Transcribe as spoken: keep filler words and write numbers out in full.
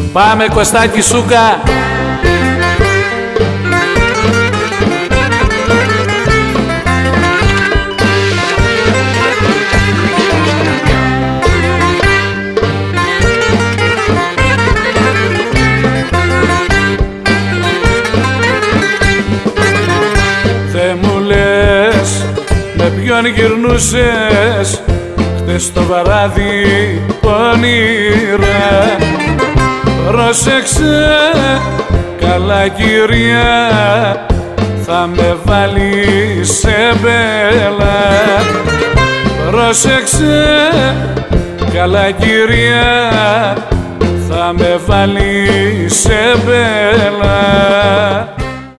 Πάμε Κωστάκη Σούκα. Δε μου λες με ποιον γυρνούσες χτες το βράδυ πονηρά. Πρόσεξε καλά κυρία, θα με βάλει σε μπέλα. Πρόσεξε καλά κυρία, θα με βάλει σε μπέλα.